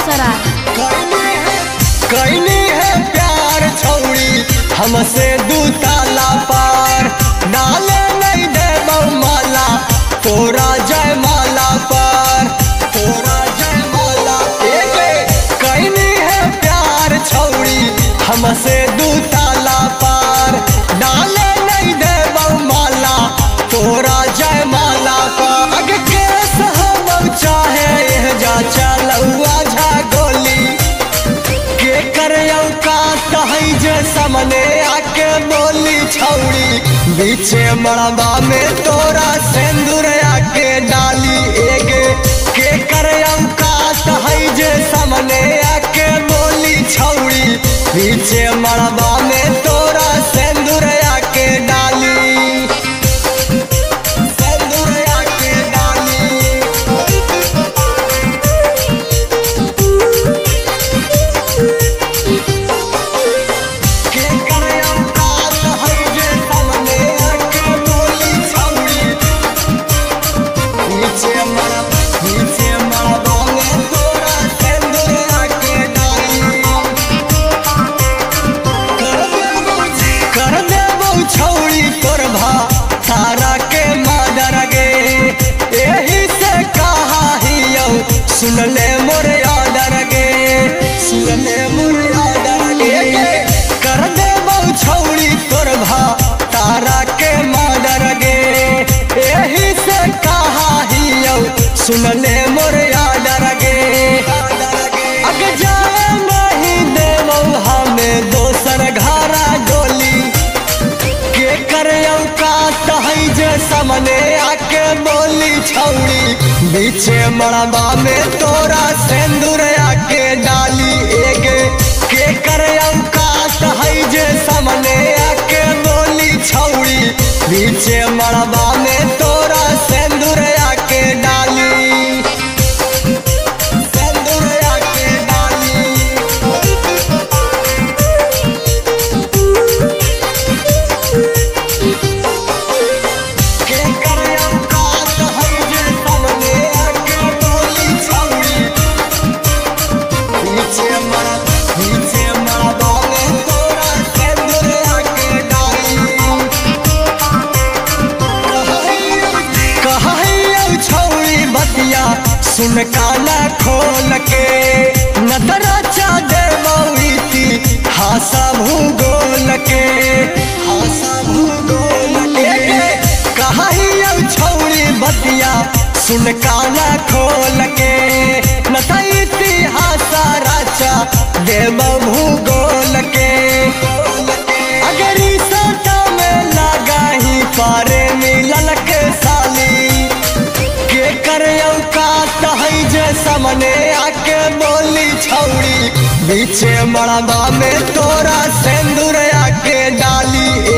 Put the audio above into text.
बेगूसराय। कैनी है प्यार छौड़ी हमसे दू ताला पार, डाले नहीं दे माला तोरा जय माला पर, तोरा जय माला। कैनी है प्यार छौड़ी हमसे दू ताला पार, डाले नहीं दे माला तोरा जय माला पर। अग केस हम चाहे जा चलौआ झा गोली के करयौ का तहै जे सामने आके बोली छौड़ी, बीचे मड़बा में तोरा सिंदूर आके डाली एगे के करयौ का तहै जे सामने आके बोली छौड़ी, बीचे मड़बा में तोरा सिंदूर आके डाली, सिंदूर आके डाली। सुन ले मोर यादर गे, सुन ले मोर यादर गे, कर दे बहु छौड़ी तोर भा तारा के मादर गे, एही से कहा हियौ सुन ले मोर यादर गे। अग जाए नहीं देवौ हमें दोसर घरा डोली के करयौ का तहै जे सामने आके बोली छौड़ी, बीचे मड़बा में तोरा सिंदूर आके डाली एगे के करयौ का तहै जे सामने आके बोली छौड़ी, बीचे मड़बा में तोरा सिंदूर आके डाली, सिंदूर आके डाली। के करयौ का तहै जे सामने आके बोली छौड़ी, बीचे मड़बा में तोरा सिंदूर आके डाली। कहैयौ छौड़ी बतिया सुन काना खोल के, नदरा चा देवौ हासा भूगोल के, हासा भूगोल के। कहैयौ छौड़ी बतिया सुन काना खोल के, नता इतिहास राचा देवौ भूगोल के। अगर सटा में लगा ही पारे मिलल के साली के करयौ का तहै जे सामने आके बोली छौड़ी, बीचे मड़बा में तोरा सिंदूर आके डाली